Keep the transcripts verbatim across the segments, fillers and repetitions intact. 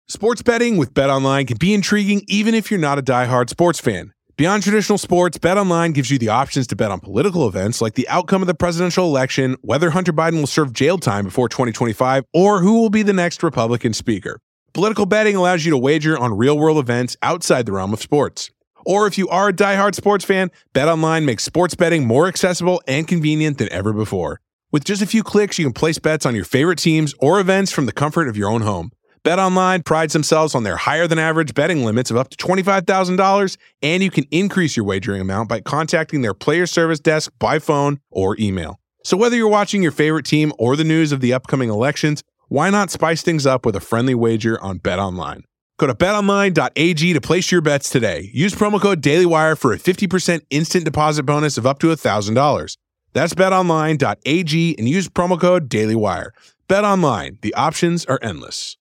Sports betting with BetOnline can be intriguing even if you're not a diehard sports fan. Beyond traditional sports, BetOnline gives you the options to bet on political events like the outcome of the presidential election, whether Hunter Biden will serve jail time before twenty twenty-five, or who will be the next Republican speaker. Political betting allows you to wager on real-world events outside the realm of sports. Or if you are a diehard sports fan, BetOnline makes sports betting more accessible and convenient than ever before. With just a few clicks, you can place bets on your favorite teams or events from the comfort of your own home. BetOnline prides themselves on their higher-than-average betting limits of up to twenty-five thousand dollars, and you can increase your wagering amount by contacting their player service desk by phone or email. So whether you're watching your favorite team or the news of the upcoming elections, why not spice things up with a friendly wager on BetOnline? Go to bet online dot a g to place your bets today. Use promo code DailyWire for a fifty percent instant deposit bonus of up to one thousand dollars. That's bet online dot a g and use promo code DailyWire. BetOnline, the options are endless.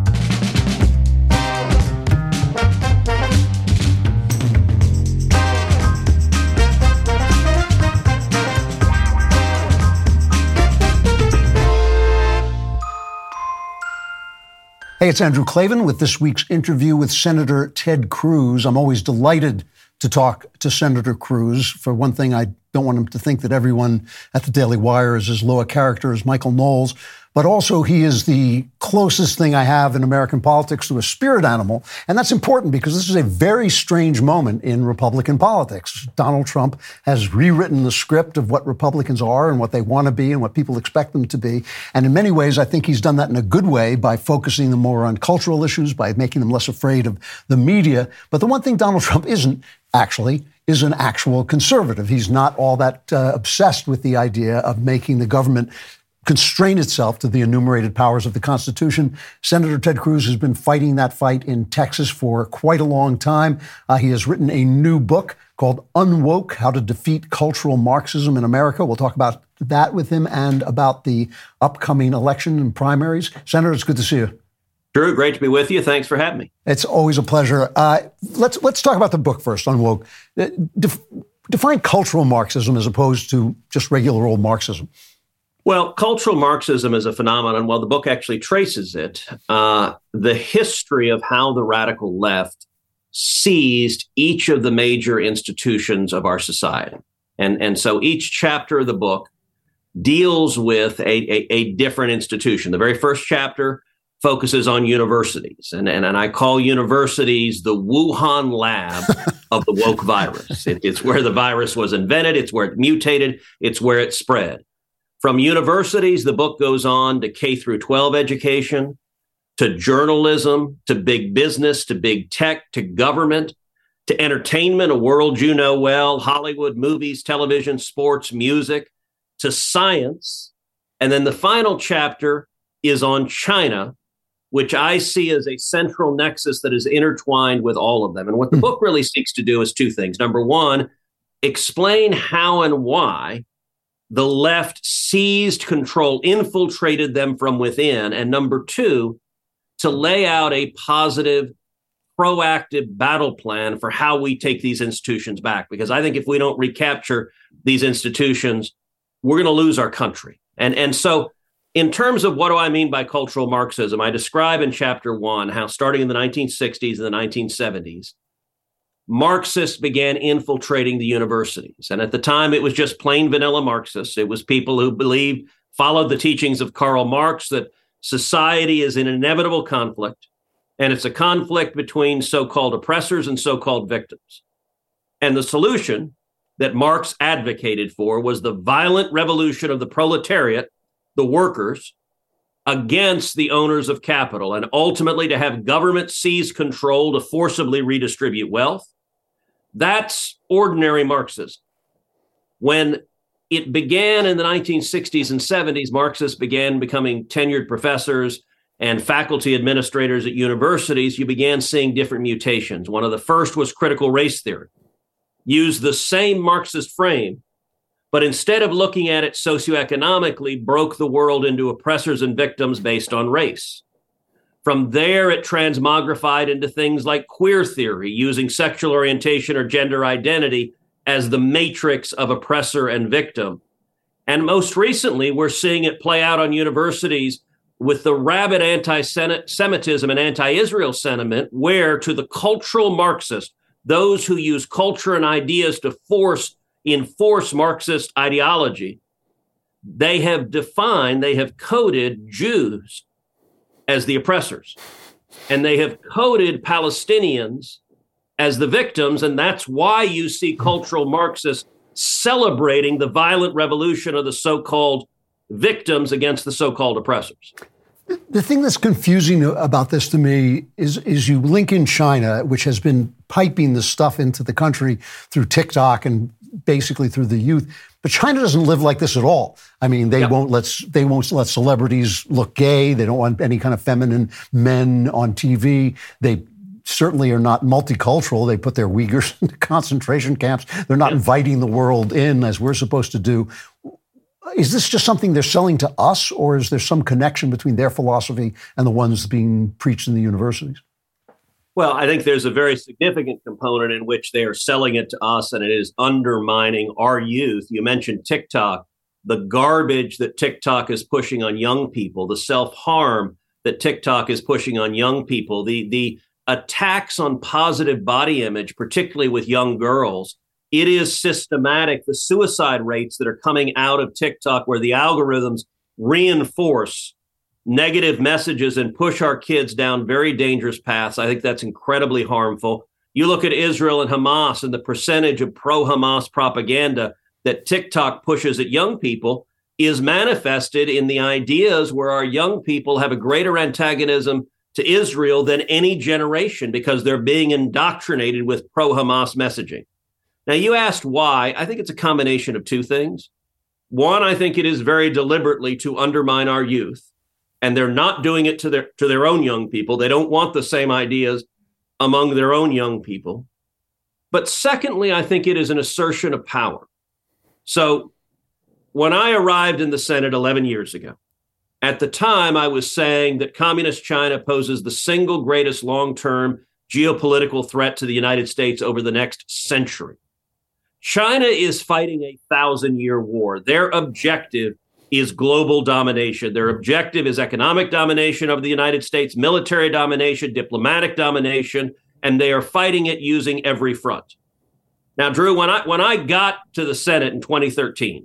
Hey, it's Andrew Klavan with this week's interview with Senator Ted Cruz. I'm always delighted to talk to Senator Cruz. For one thing, I don't want him to think that everyone at the Daily Wire is as low a character as Michael Knowles, but also he is the closest thing I have in American politics to a spirit animal. And that's important because this is a very strange moment in Republican politics. Donald Trump has rewritten the script of what Republicans are and what they want to be and what people expect them to be. And in many ways, I think he's done that in a good way by focusing them more on cultural issues, by making them less afraid of the media. But the one thing Donald Trump isn't actually is an actual conservative. He's not all that uh, obsessed with the idea of making the government constrain itself to the enumerated powers of the Constitution. Senator Ted Cruz has been fighting that fight in Texas for quite a long time. Uh, he has written a new book called Unwoke: How to Defeat Cultural Marxism in America. We'll talk about that with him and about the upcoming election and primaries. Senator, it's good to see you. Drew, great to be with you. Thanks for having me. It's always a pleasure. Uh, let's let's talk about the book first, Unwoke. Uh, def- define cultural Marxism as opposed to just regular old Marxism. Well, cultural Marxism is a phenomenon. Well, the book actually traces it, uh, the history of how the radical left seized each of the major institutions of our society. And, and so each chapter of the book deals with a, a, a different institution. The very first chapter focuses on universities. And, and, and I call universities the Wuhan lab of the woke virus. It, it's where the virus was invented. It's where it mutated. It's where it spread. From universities, the book goes on to K through twelve education, to journalism, to big business, to big tech, to government, to entertainment, a world you know well, Hollywood, movies, television, sports, music, to science. And then the final chapter is on China, which I see as a central nexus that is intertwined with all of them. And what the book really seeks to do is two things. Number one, explain how and why the left seized control, infiltrated them from within. And number two, to lay out a positive, proactive battle plan for how we take these institutions back. Because I think if we don't recapture these institutions, we're going to lose our country. And, and so in terms of what do I mean by cultural Marxism, I describe in chapter one how starting in the nineteen sixties and the nineteen seventies, Marxists began infiltrating the universities. And at the time, it was just plain vanilla Marxists. It was people who believed, followed the teachings of Karl Marx, that society is in inevitable conflict, and it's a conflict between so-called oppressors and so-called victims. And the solution that Marx advocated for was the violent revolution of the proletariat, the workers, against the owners of capital, and ultimately to have government seize control to forcibly redistribute wealth. That's ordinary Marxism. When it began in the nineteen sixties and seventies, Marxists began becoming tenured professors and faculty administrators at universities. You began seeing different mutations. One of the first was critical race theory. Used the same Marxist frame, but instead of looking at it socioeconomically, broke the world into oppressors and victims based on race. From there, it transmogrified into things like queer theory, using sexual orientation or gender identity as the matrix of oppressor and victim. And most recently, we're seeing it play out on universities with the rabid anti-Semitism and anti-Israel sentiment, where to the cultural Marxist, those who use culture and ideas to force, enforce Marxist ideology, they have defined, they have coded Jews as the oppressors. And they have coded Palestinians as the victims. And that's why you see cultural Marxists celebrating the violent revolution of the so-called victims against the so-called oppressors. The thing that's confusing about this to me is, is you link in China, which has been piping this stuff into the country through TikTok and basically through the youth. But China doesn't live like this at all. I mean, they yep. won't let they won't let celebrities look gay. They don't want any kind of feminine men on T V. They certainly are not multicultural. They put their Uyghurs into concentration camps. They're not yep. inviting the world in as we're supposed to do. Is this just something they're selling to us, or is there some connection between their philosophy and the ones being preached in the universities? Well, I think there's a very significant component in which they are selling it to us, and it is undermining our youth. You mentioned TikTok, the garbage that TikTok is pushing on young people, the self-harm that TikTok is pushing on young people, the, the attacks on positive body image, particularly with young girls. It is systematic. The suicide rates that are coming out of TikTok, where the algorithms reinforce negative messages and push our kids down very dangerous paths. I think that's incredibly harmful. You look at Israel and Hamas and the percentage of pro-Hamas propaganda that TikTok pushes at young people is manifested in the ideas where our young people have a greater antagonism to Israel than any generation because they're being indoctrinated with pro-Hamas messaging. Now, you asked why. I think it's a combination of two things. One, I think it is very deliberately to undermine our youth. And they're not doing it to their to their own young people. They don't want the same ideas among their own young people. But secondly, I think it is an assertion of power. So when I arrived in the Senate eleven years ago, at the time I was saying that communist China poses the single greatest long-term geopolitical threat to the United States over the next century. China is fighting a thousand-year war. Their objective is global domination. Their objective is economic domination of the United States, military domination, diplomatic domination, and they are fighting it using every front. Now, Drew, when I when I got to the Senate in twenty thirteen,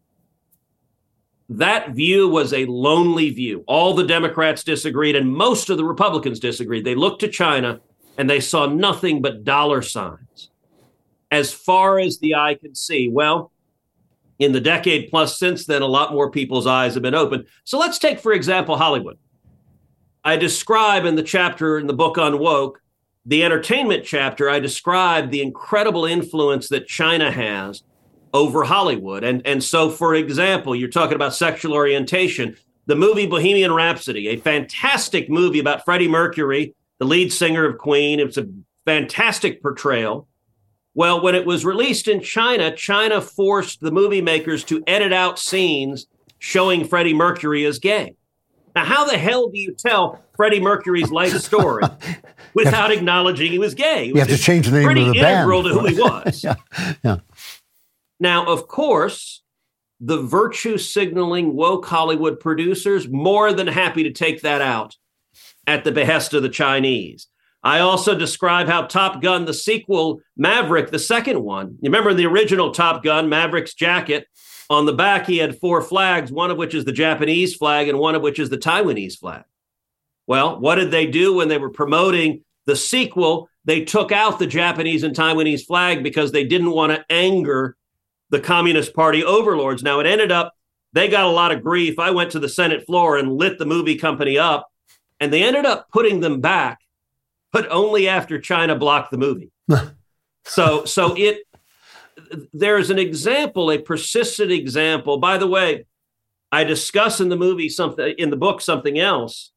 that view was a lonely view. All the Democrats disagreed, and most of the Republicans disagreed. They looked to China, and they saw nothing but dollar signs. As far as the eye can see, well, in the decade plus since then, a lot more people's eyes have been opened. So let's take, for example, Hollywood. I describe in the chapter in the book on woke, the entertainment chapter, I describe the incredible influence that China has over Hollywood. And, and so, for example, you're talking about sexual orientation. The movie Bohemian Rhapsody, a fantastic movie about Freddie Mercury, the lead singer of Queen. It's a fantastic portrayal. Well, when it was released in China, China forced the movie makers to edit out scenes showing Freddie Mercury as gay. Now, how the hell do you tell Freddie Mercury's life story without acknowledging he was gay? You have to change the name pretty of the integral band. to who he was. yeah. Yeah. Now, of course, the virtue signaling woke Hollywood producers more than happy to take that out at the behest of the Chinese. I also describe how Top Gun, the sequel, Maverick, the second one, you remember in the original Top Gun, Maverick's jacket, on the back he had four flags, one of which is the Japanese flag and one of which is the Taiwanese flag. Well, what did they do when they were promoting the sequel? They took out the Japanese and Taiwanese flag because they didn't want to anger the Communist Party overlords. Now, it ended up, they got a lot of grief. I went to the Senate floor and lit the movie company up, and they ended up putting them back, but only after China blocked the movie. so so it there's an example, a persistent example. By the way, I discuss in the movie something, in the book, something else.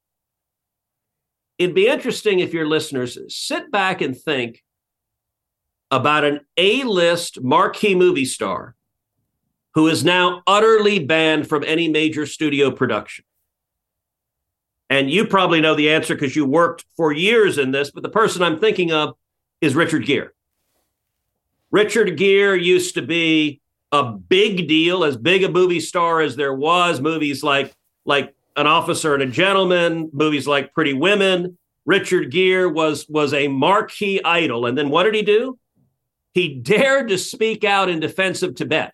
It'd be interesting if your listeners sit back and think about an A-list marquee movie star who is now utterly banned from any major studio production. And you probably know the answer because you worked for years in this, but the person I'm thinking of is Richard Gere. Richard Gere used to be a big deal, as big a movie star as there was. Movies like, like An Officer and a Gentleman, movies like Pretty Women. Richard Gere was, was a marquee idol. And then what did he do? He dared to speak out in defense of Tibet.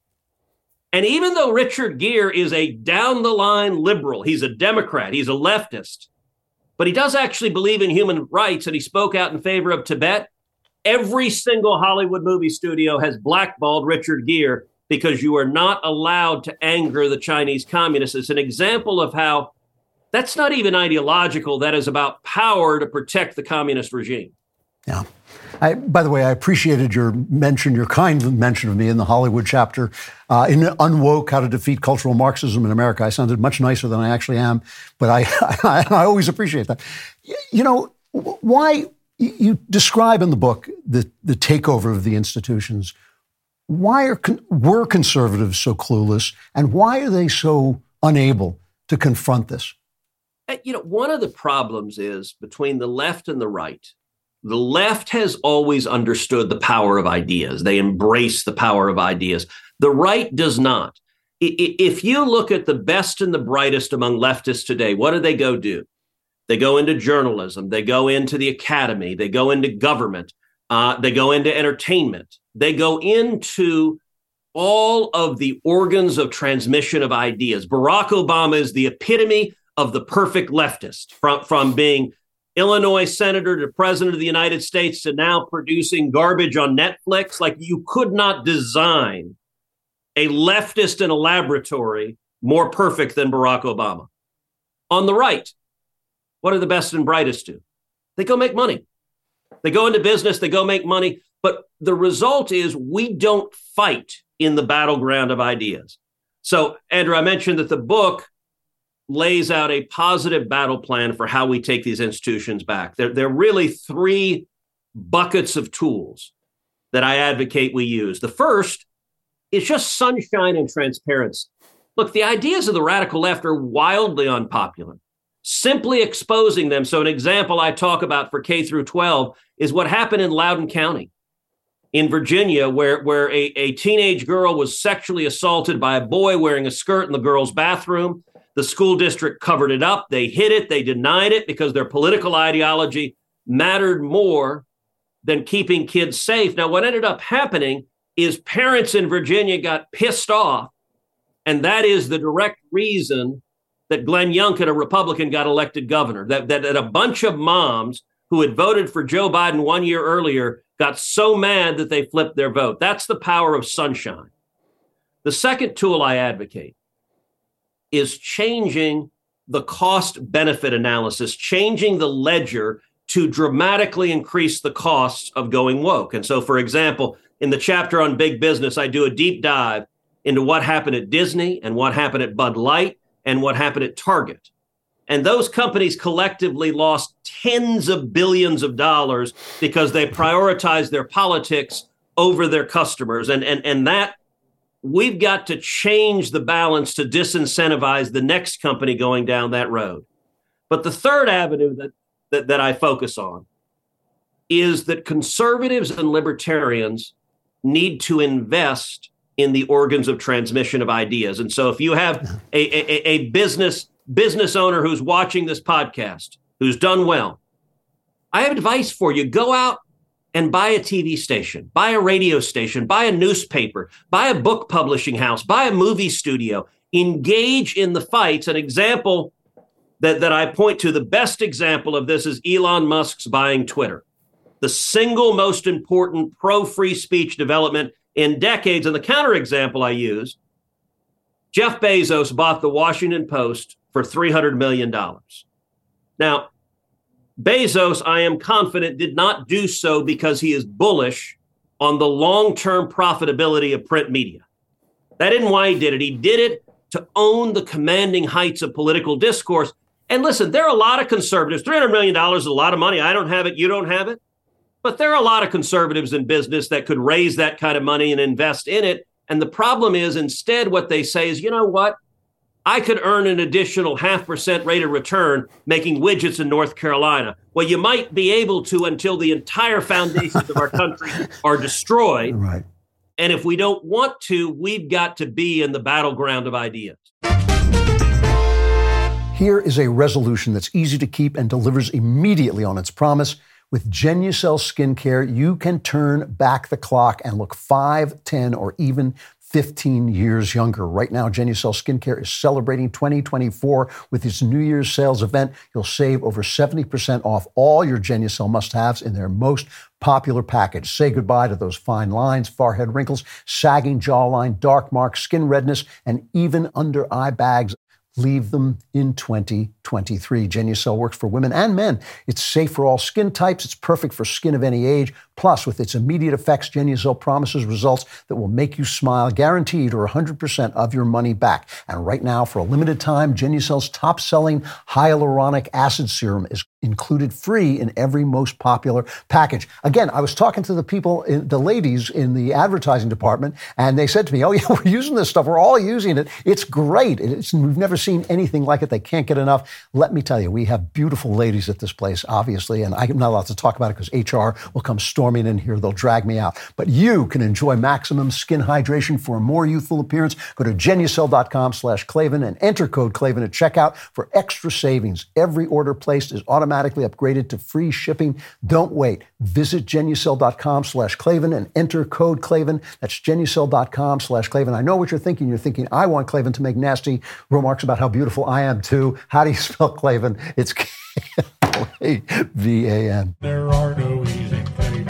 And even though Richard Gere is a down-the-line liberal, he's a Democrat, he's a leftist, but he does actually believe in human rights, and he spoke out in favor of Tibet, every single Hollywood movie studio has blackballed Richard Gere because you are not allowed to anger the Chinese communists. It's an example of how that's not even ideological. That is about power to protect the communist regime. Yeah. I, by the way, I appreciated your mention, your kind mention of me in the Hollywood chapter uh, in Unwoke, How to Defeat Cultural Marxism in America. I sounded much nicer than I actually am, but I, I, I always appreciate that. You know, why you describe in the book the, the takeover of the institutions. Why are were conservatives so clueless, and why are they so unable to confront this? You know, one of the problems is between the left and the right. The left has always understood the power of ideas. They embrace the power of ideas. The right does not. If you look at the best and the brightest among leftists today, what do they go do? They go into journalism. They go into the academy. They go into government. Uh, they go into entertainment. They go into all of the organs of transmission of ideas. Barack Obama is the epitome of the perfect leftist, from, from being Illinois senator to president of the United States to now producing garbage on Netflix. Like, you could not design a leftist in a laboratory more perfect than Barack Obama. On the right, what do the best and brightest do? They go make money. They go into business, they go make money. But the result is we don't fight in the battleground of ideas. So, Andrew, I mentioned that the book lays out a positive battle plan for how we take these institutions back. There, there are really three buckets of tools that I advocate we use. The first is just sunshine and transparency. Look, the ideas of the radical left are wildly unpopular. Simply exposing them. So an example I talk about for K through twelve is what happened in Loudoun County in Virginia, where, where a, a teenage girl was sexually assaulted by a boy wearing a skirt in the girl's bathroom. The school district covered it up. They hid it. They denied it because their political ideology mattered more than keeping kids safe. Now, what ended up happening is parents in Virginia got pissed off. And that is the direct reason that Glenn Youngkin, a Republican, got elected governor. That, that, that a bunch of moms who had voted for Joe Biden one year earlier got so mad that they flipped their vote. That's the power of sunshine. The second tool I advocate is changing the cost-benefit analysis, changing the ledger to dramatically increase the costs of going woke. And so, for example, in the chapter on big business, I do a deep dive into what happened at Disney and what happened at Bud Light and what happened at Target. And those companies collectively lost tens of billions of dollars because they prioritized their politics over their customers. And, and, and that we've got to change the balance to disincentivize the next company going down that road. But the third avenue that, that, that I focus on is that conservatives and libertarians need to invest in the organs of transmission of ideas. And so if you have a, a, a business business owner who's watching this podcast, who's done well, I have advice for you. Go out and buy a T V station, buy a radio station, buy a newspaper, buy a book publishing house, buy a movie studio, engage in the fights. An example that, that I point to, the best example of this is Elon Musk's buying Twitter, the single most important pro-free speech development in decades. And the counterexample I use, Jeff Bezos bought the Washington Post for three hundred million dollars. Now, Bezos, I am confident, did not do so because he is bullish on the long-term profitability of print media. That isn't why he did it. He did it to own the commanding heights of political discourse. And listen, there are a lot of conservatives. three hundred million dollars is a lot of money. I don't have it. You don't have it. But there are a lot of conservatives in business that could raise that kind of money and invest in it. And the problem is, instead, what they say is, you know what? I could earn an additional half percent rate of return making widgets in North Carolina. Well, you might be able to until the entire foundations of our country are destroyed. Right. And if we don't want to, we've got to be in the battleground of ideas. Here is a resolution that's easy to keep and delivers immediately on its promise. With Genucel skincare, you can turn back the clock and look five, ten, or even fifteen years younger. Right now, Genucel skincare is celebrating twenty twenty-four with its New Year's sales event. You'll save over seventy percent off all your Genucel must-haves in their most popular package. Say goodbye to those fine lines, forehead wrinkles, sagging jawline, dark marks, skin redness, and even under eye bags. Leave them in twenty twenty-three. Genucel works for women and men. It's safe for all skin types. It's perfect for skin of any age. Plus, with its immediate effects, Genucel promises results that will make you smile, guaranteed, or one hundred percent of your money back. And right now, for a limited time, Genucel's top-selling hyaluronic acid serum is included free in every most popular package. Again, I was talking to the people, in, the ladies in the advertising department, and they said to me, oh, yeah, we're using this stuff. We're all using it. It's great. It's, we've never seen anything like it. They can't get enough. Let me tell you, we have beautiful ladies at this place, obviously, and I'm not allowed to talk about it because H R will come storming in here. They'll drag me out. But you can enjoy maximum skin hydration for a more youthful appearance. Go to Genucel.com slash Klavan and enter code Klavan at checkout for extra savings. Every order placed is automatically upgraded to free shipping. Don't wait. Visit Genucel.com slash Klavan and enter code Klavan. That's Genucel.com slash Klavan. I know what you're thinking. You're thinking, I want Klavan to make nasty remarks about how beautiful I am too. How do you spell Klavan? It's K L A V A N. There are no easy things.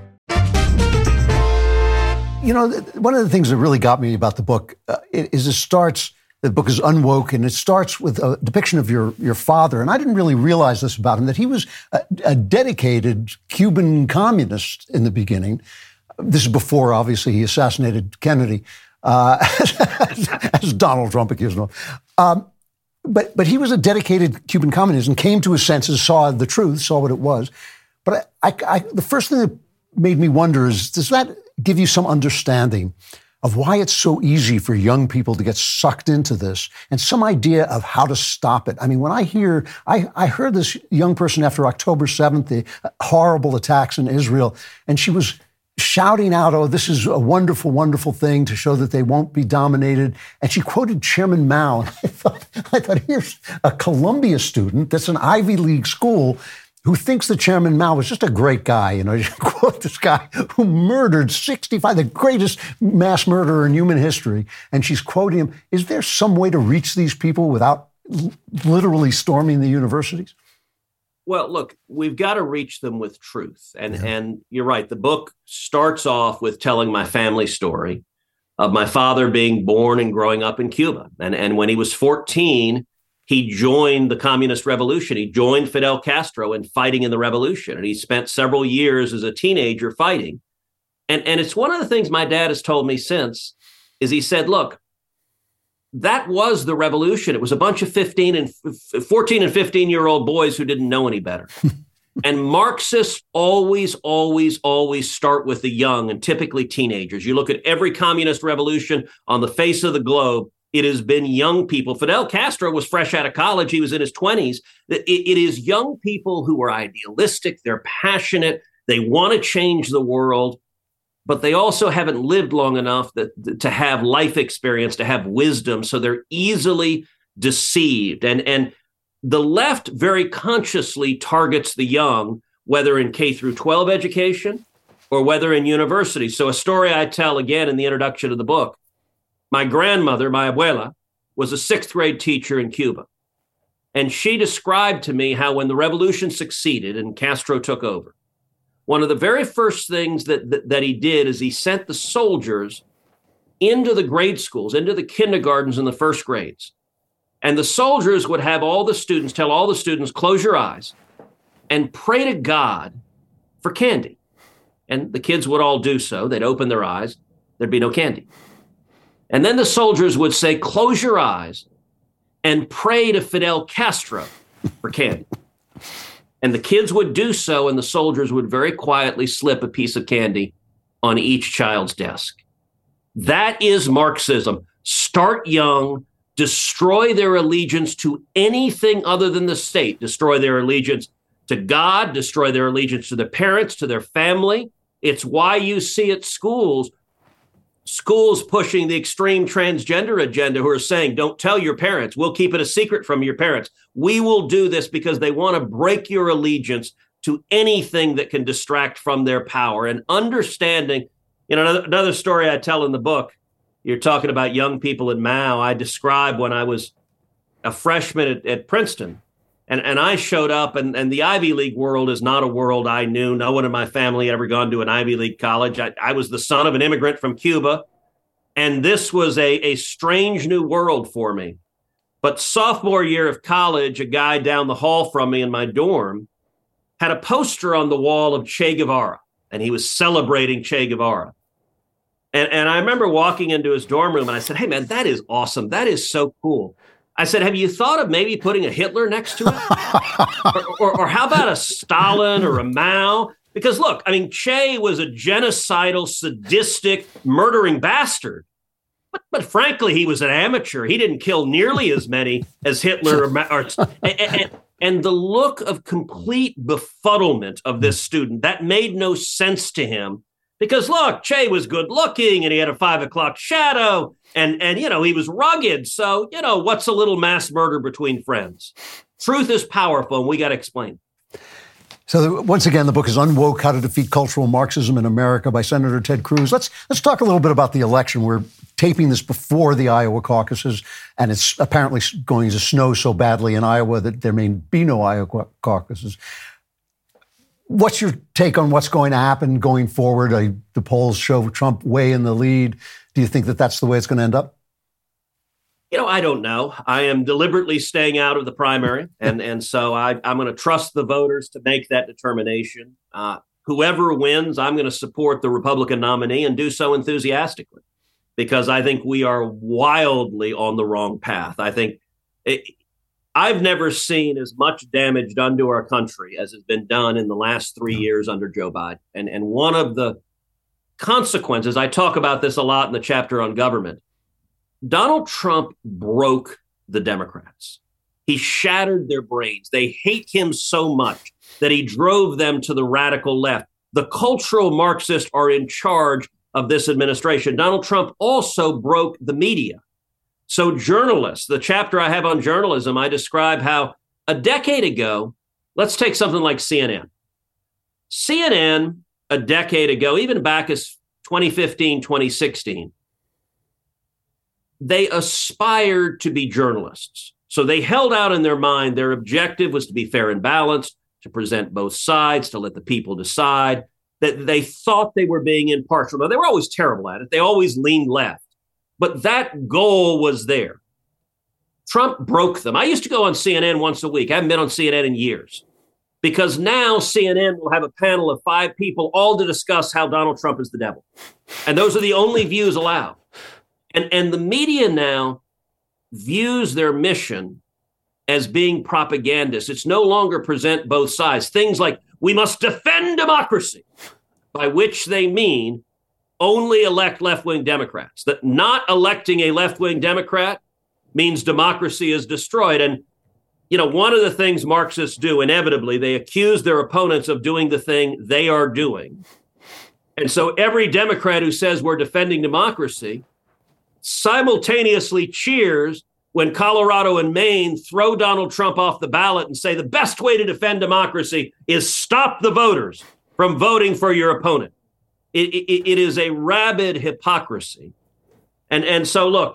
You know, one of the things that really got me about the book uh, is it starts, the book is unwoke, and it starts with a depiction of your, your father. And I didn't really realize this about him, that he was a, a dedicated Cuban communist in the beginning. This is before, obviously, he assassinated Kennedy, uh, as, as Donald Trump accused him of. Um, but, but he was a dedicated Cuban communist and came to his senses, saw the truth, saw what it was. But I, I, I, the first thing that made me wonder is, does that give you some understanding of why it's so easy for young people to get sucked into this and some idea of how to stop it? I mean, when I hear, I, I heard this young person after October seventh, the horrible attacks in Israel, and she was shouting out, oh, this is a wonderful, wonderful thing to show that they won't be dominated. And she quoted Chairman Mao. And I thought, I thought, here's a Columbia student that's an Ivy League school who thinks that Chairman Mao was just a great guy. You know, you quote this guy who murdered sixty-five, the greatest mass murderer in human history. And she's quoting him. Is there some way to reach these people without l- literally storming the universities? Well, look, we've got to reach them with truth. And, Yeah. and you're right. The book starts off with telling my family story of my father being born and growing up in Cuba. And, and when he was fourteen, he joined the communist revolution. He joined Fidel Castro in fighting in the revolution. And he spent several years as a teenager fighting. And, and it's one of the things my dad has told me since is he said, look, that was the revolution. It was a bunch of fifteen and fourteen and fifteen year old boys who didn't know any better. And Marxists always, always, always start with the young and typically teenagers. You look at every communist revolution on the face of the globe, it has been young people. Fidel Castro was fresh out of college. He was in his twenties. It, it is young people who are idealistic. They're passionate. They want to change the world, but they also haven't lived long enough that, to have life experience, to have wisdom. So they're easily deceived. And, and the left very consciously targets the young, whether in K through twelve education or whether in university. So a story I tell again in the introduction to the book. My grandmother, my abuela, was a sixth grade teacher in Cuba. And she described to me how when the revolution succeeded and Castro took over, one of the very first things that, that, that he did is he sent the soldiers into the grade schools, into the kindergartens and the first grades. And the soldiers would have all the students, tell all the students, close your eyes and pray to God for candy. And the kids would all do so. They'd open their eyes. There'd be no candy. And then the soldiers would say, close your eyes and pray to Fidel Castro for candy. And the kids would do so, and the soldiers would very quietly slip a piece of candy on each child's desk. That is Marxism. Start young, destroy their allegiance to anything other than the state, destroy their allegiance to God, destroy their allegiance to their parents, to their family. It's why you see at schools schools pushing the extreme transgender agenda who are saying, don't tell your parents. We'll keep it a secret from your parents. We will do this because they want to break your allegiance to anything that can distract from their power. And understanding, you know, another, another story I tell in the book, you're talking about young people at Mao. I describe when I was a freshman at, at Princeton. And and I showed up, and, and the Ivy League world is not a world I knew. No one in my family had ever gone to an Ivy League college. I, I was the son of an immigrant from Cuba, and this was a, a strange new world for me. But sophomore year of college, a guy down the hall from me in my dorm had a poster on the wall of Che Guevara, and he was celebrating Che Guevara. And, and I remember walking into his dorm room, and I said, hey, man, that is awesome. That is so cool. I said, have you thought of maybe putting a Hitler next to it? or, or, or how about a Stalin or a Mao? Because look, I mean, Che was a genocidal, sadistic, murdering bastard. But, but frankly, he was an amateur. He didn't kill nearly as many as Hitler. Or, or, and, and, and the look of complete befuddlement of this student, that made no sense to him. Because look, Che was good looking and he had a five o'clock shadow. And, and, you know, he was rugged. So, you know, what's a little mass murder between friends? Truth is powerful, and we got to explain. So once again, the book is Unwoke: How to Defeat Cultural Marxism in America by Senator Ted Cruz. Let's let's talk a little bit about the election. We're taping this before the Iowa caucuses, and it's apparently going to snow so badly in Iowa that there may be no Iowa caucuses. What's your take on what's going to happen going forward? Uh, the polls show Trump way in the lead. Do you think that that's the way it's going to end up? You know, I don't know. I am deliberately staying out of the primary. And, and so I, I'm going to trust the voters to make that determination. Uh, whoever wins, I'm going to support the Republican nominee and do so enthusiastically, because I think we are wildly on the wrong path. I think it, I've never seen as much damage done to our country as has been done in the last three years under Joe Biden. And, and one of the consequences, I talk about this a lot in the chapter on government, Donald Trump broke the Democrats. He shattered their brains. They hate him so much that he drove them to the radical left. The cultural Marxists are in charge of this administration. Donald Trump also broke the media. So journalists, the chapter I have on journalism, I describe how a decade ago, let's take something like C N N. C N N, a decade ago, even back as twenty fifteen, twenty sixteen, they aspired to be journalists. So they held out in their mind, their objective was to be fair and balanced, to present both sides, to let the people decide, that they thought they were being impartial. Now, they were always terrible at it. They always leaned left. But that goal was there. Trump broke them. I used to go on C N N once a week. I haven't been on C N N in years. Because now C N N will have a panel of five people all to discuss how Donald Trump is the devil. And those are the only views allowed. And, and the media now views their mission as being propagandist. It's no longer present both sides. Things like, we must defend democracy, by which they mean only elect left-wing Democrats. That not electing a left-wing Democrat means democracy is destroyed. And, you know, one of the things Marxists do, inevitably, they accuse their opponents of doing the thing they are doing. And so every Democrat who says we're defending democracy simultaneously cheers when Colorado and Maine throw Donald Trump off the ballot and say the best way to defend democracy is stop the voters from voting for your opponent. It, it, it is a rabid hypocrisy. And, and so, look,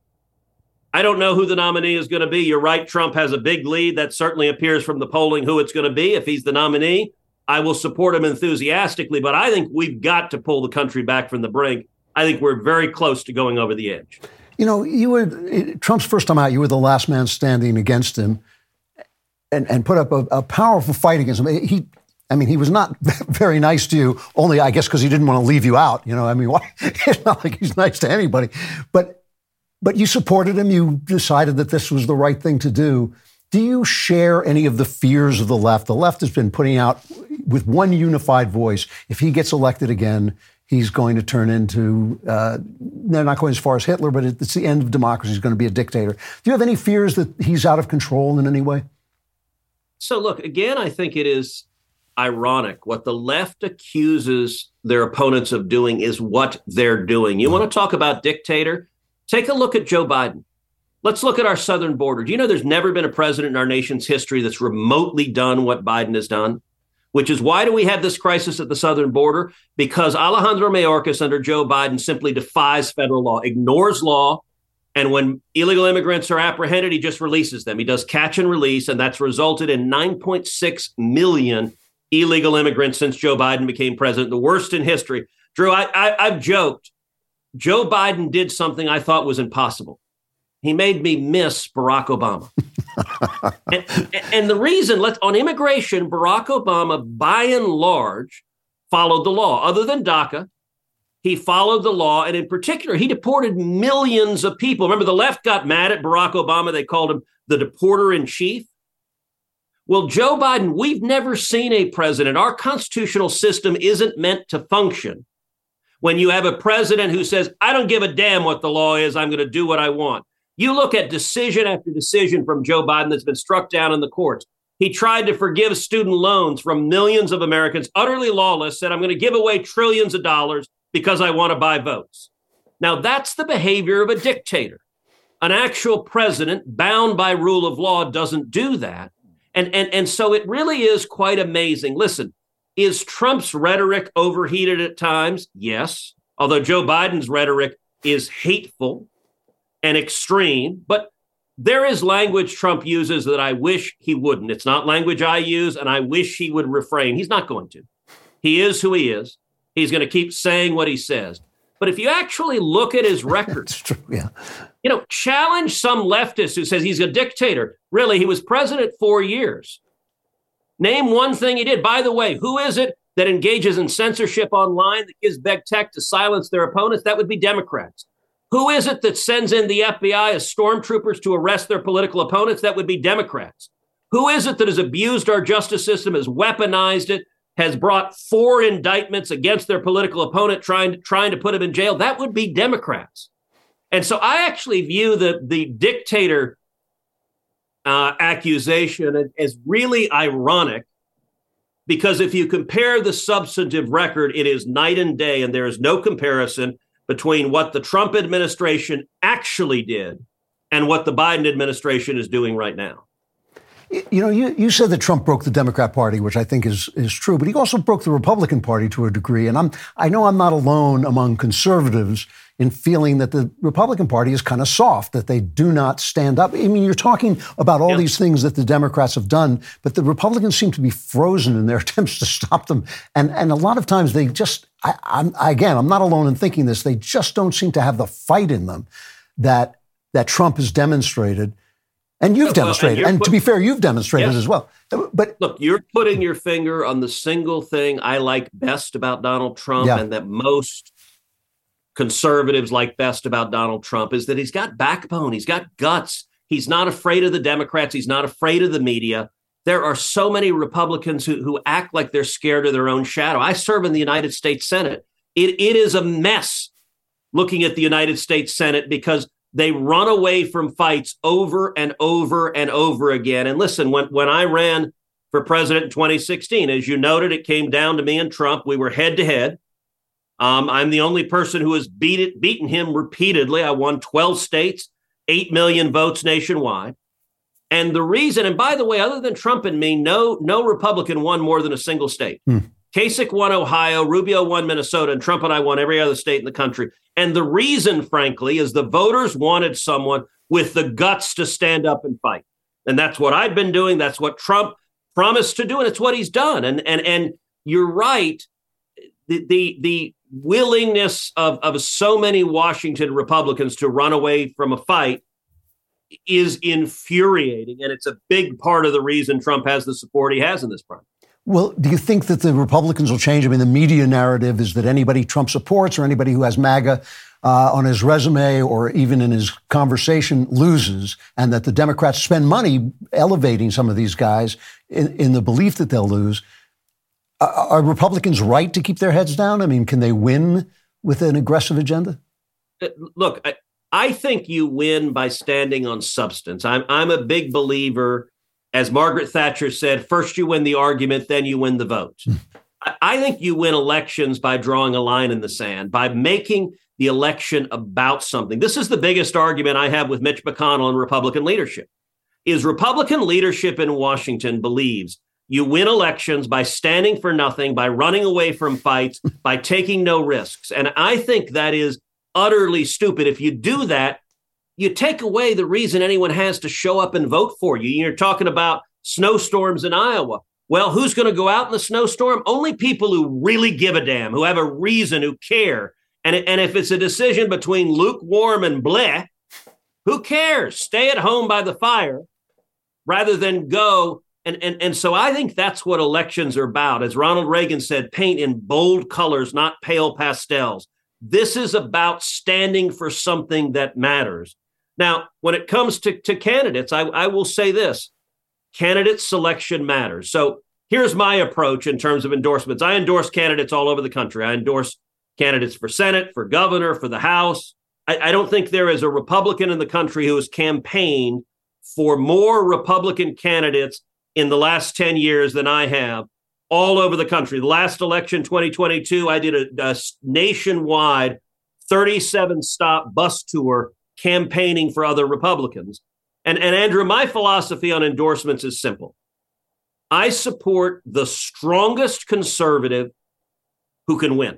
I don't know who the nominee is going to be. You're right. Trump has a big lead. That certainly appears from the polling who it's going to be. If he's the nominee, I will support him enthusiastically. But I think we've got to pull the country back from the brink. I think we're very close to going over the edge. You know, you were Trump's first time out, you were the last man standing against him and, and put up a, a powerful fight against him. He, I mean, he was not very nice to you, only, I guess, because he didn't want to leave you out. You know, I mean, why? It's not like he's nice to anybody. But, but you supported him. You decided that this was the right thing to do. Do you share any of the fears of the left? The left has been putting out with one unified voice, if he gets elected again, he's going to turn into, uh, they're not going as far as Hitler, but it's the end of democracy. He's going to be a dictator. Do you have any fears that he's out of control in any way? So look, again, I think it is ironic. What the left accuses their opponents of doing is what they're doing. You want to talk about dictator? Take a look at Joe Biden. Let's look at our southern border. Do you know there's never been a president in our nation's history that's remotely done what Biden has done? Which is why do we have this crisis at the southern border? Because Alejandro Mayorkas under Joe Biden simply defies federal law, ignores law. And when illegal immigrants are apprehended, he just releases them. He does catch and release. And that's resulted in nine point six million illegal immigrants since Joe Biden became president, the worst in history. Drew, I, I, I've joked. Joe Biden did something I thought was impossible. He made me miss Barack Obama. and, and the reason, let's on immigration, Barack Obama, by and large, followed the law. Other than DACA, he followed the law. And in particular, he deported millions of people. Remember, the left got mad at Barack Obama. They called him the deporter in chief. Well, Joe Biden, we've never seen a president. Our constitutional system isn't meant to function when you have a president who says, I don't give a damn what the law is. I'm going to do what I want. You look at decision after decision from Joe Biden that's been struck down in the courts. He tried to forgive student loans from millions of Americans, utterly lawless, said, I'm going to give away trillions of dollars because I want to buy votes. Now, that's the behavior of a dictator. An actual president bound by rule of law doesn't do that. And, and, and so it really is quite amazing. Listen, is Trump's rhetoric overheated at times? Yes. Although Joe Biden's rhetoric is hateful and extreme, but there is language Trump uses that I wish he wouldn't. It's not language I use, and I wish he would refrain. He's not going to. He is who he is. He's going to keep saying what he says. But if you actually look at his record, It's true, yeah. you know, challenge some leftist who says he's a dictator. Really, he was president four years. Name one thing he did. By the way, who is it that engages in censorship online, that gives big tech to silence their opponents? That would be Democrats. Who is it that sends in the F B I as stormtroopers to arrest their political opponents? That would be Democrats. Who is it that has abused our justice system, has weaponized it, has brought four indictments against their political opponent, trying, trying to put him in jail? That would be Democrats. And so I actually view the, the dictator uh, accusation as really ironic, because if you compare the substantive record, it is night and day, and there is no comparison between what the Trump administration actually did and what the Biden administration is doing right now. You know, you, you said that Trump broke the Democrat Party, which I think is is true, but he also broke the Republican Party to a degree. And I'm I know I'm not alone among conservatives in feeling that the Republican Party is kind of soft, that they do not stand up. I mean, you're talking about all yep. these things that the Democrats have done, but the Republicans seem to be frozen in their attempts to stop them. And and a lot of times they just, I, I'm, again, I'm not alone in thinking this, they just don't seem to have the fight in them that that Trump has demonstrated. And you've well, demonstrated. And, and put, to be fair, you've demonstrated yes. as well. But look, you're putting your finger on the single thing I like best about Donald Trump, yeah. and that most conservatives like best about Donald Trump, is that he's got backbone. He's got guts. He's not afraid of the Democrats. He's not afraid of the media. There are so many Republicans who, who act like they're scared of their own shadow. I serve in the United States Senate. It, it is a mess looking at the United States Senate, because they run away from fights over and over and over again. And listen, when, when I ran for president in twenty sixteen, as you noted, it came down to me and Trump. We were head to head. Um, I'm the only person who has beat it, beaten him repeatedly. I won twelve states, eight million votes nationwide. And the reason, and by the way, other than Trump and me, no, no Republican won more than a single state. Hmm. Kasich won Ohio, Rubio won Minnesota, and Trump and I won every other state in the country. And the reason, frankly, is the voters wanted someone with the guts to stand up and fight. And that's what I've been doing. That's what Trump promised to do, and it's what he's done. And and and you're right. The the, the willingness of, of so many Washington Republicans to run away from a fight is infuriating. And it's a big part of the reason Trump has the support he has in this primary. Well, do you think that the Republicans will change? I mean, the media narrative is that anybody Trump supports or anybody who has MAGA uh, on his resume or even in his conversation loses, and that the Democrats spend money elevating some of these guys in, in the belief that they'll lose. Uh, are Republicans right to keep their heads down? I mean, can they win with an aggressive agenda? Look, I, I think you win by standing on substance. I'm, I'm a big believer. As Margaret Thatcher said, first you win the argument, then you win the vote. I, I think you win elections by drawing a line in the sand, by making the election about something. This is the biggest argument I have with Mitch McConnell and Republican leadership, is Republican leadership in Washington believes you win elections by standing for nothing, by running away from fights, by taking no risks. And I think that is utterly stupid. If you do that, you take away the reason anyone has to show up and vote for you. You're talking about snowstorms in Iowa. Well, who's going to go out in the snowstorm? Only people who really give a damn, who have a reason, who care. And, and if it's a decision between lukewarm and bleh, who cares? Stay at home by the fire rather than go. And, and, and so I think that's what elections are about. As Ronald Reagan said, paint in bold colors, not pale pastels. This is about standing for something that matters. Now, when it comes to, to candidates, I, I will say this. Candidate selection matters. So here's my approach in terms of endorsements. I endorse candidates all over the country. I endorse candidates for Senate, for governor, for the House. I, I don't think there is a Republican in the country who has campaigned for more Republican candidates in the last ten years than I have all over the country. The last election, twenty twenty-two, I did a, a nationwide thirty-seven stop bus tour campaigning for other Republicans. And, and Andrew, my philosophy on endorsements is simple. I support the strongest conservative who can win.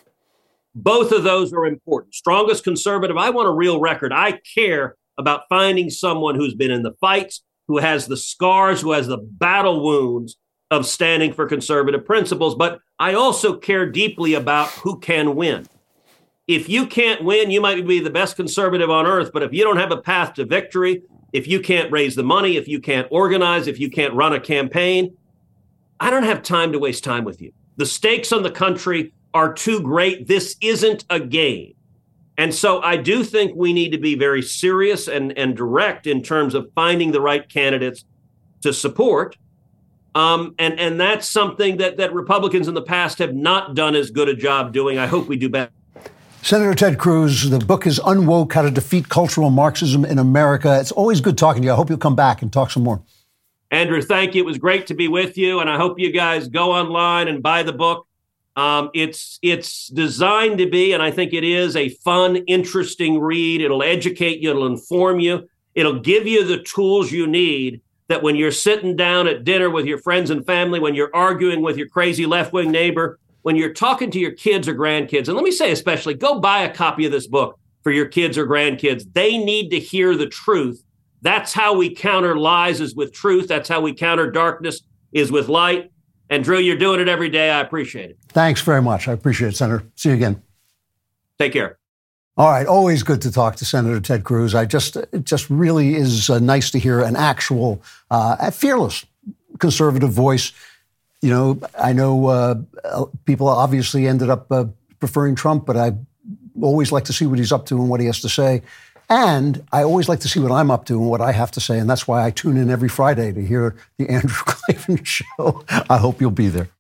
Both of those are important. Strongest conservative, I want a real record. I care about finding someone who's been in the fights, who has the scars, who has the battle wounds of standing for conservative principles. But I also care deeply about who can win. If you can't win, you might be the best conservative on earth. But if you don't have a path to victory, if you can't raise the money, if you can't organize, if you can't run a campaign, I don't have time to waste time with you. The stakes on the country are too great. This isn't a game. And so I do think we need to be very serious and, and direct in terms of finding the right candidates to support. Um, and, and that's something that, that Republicans in the past have not done as good a job doing. I hope we do better. Senator Ted Cruz, the book is Unwoke: How to Defeat Cultural Marxism in America. It's always good talking to you. I hope you'll come back and talk some more. Andrew, thank you. It was great to be with you. And I hope you guys go online and buy the book. Um, it's it's designed to be, and I think it is, a fun, interesting read. It'll educate you. It'll inform you. It'll give you the tools you need that when you're sitting down at dinner with your friends and family, when you're arguing with your crazy left-wing neighbor, when you're talking to your kids or grandkids, and let me say especially, go buy a copy of this book for your kids or grandkids. They need to hear the truth. That's how we counter lies, is with truth. That's how we counter darkness, is with light. And Drew, you're doing it every day. I appreciate it. Thanks very much. I appreciate it, Senator. See you again. Take care. All right. Always good to talk to Senator Ted Cruz. I just, it just really is uh, nice to hear an actual, uh, fearless conservative voice. You know, I know uh, people obviously ended up uh, preferring Trump, but I always like to see what he's up to and what he has to say. And I always like to see what I'm up to and what I have to say. And that's why I tune in every Friday to hear the Andrew Klavan Show. I hope you'll be there.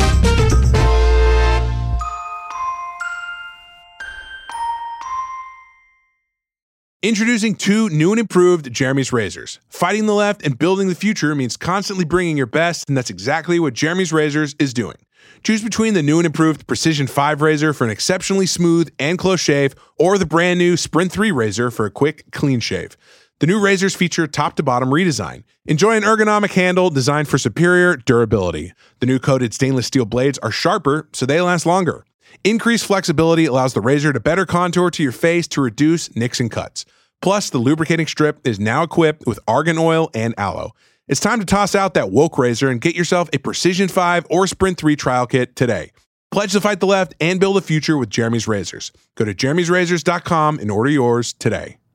Introducing two new and improved Jeremy's razors. Fighting the left and building the future means constantly bringing your best, and that's exactly what Jeremy's Razors is doing. Choose between the new and improved Precision five razor for an exceptionally smooth and close shave, or the brand new Sprint three razor for a quick, clean shave. The new razors feature top-to-bottom redesign. Enjoy an ergonomic handle designed for superior durability. The new coated stainless steel blades are sharper, so they last longer. Increased flexibility allows the razor to better contour to your face to reduce nicks and cuts. Plus, the lubricating strip is now equipped with argan oil and aloe. It's time to toss out that woke razor and get yourself a Precision five or Sprint three trial kit today. Pledge to fight the left and build a future with Jeremy's Razors. Go to jeremy's razors dot com and order yours today.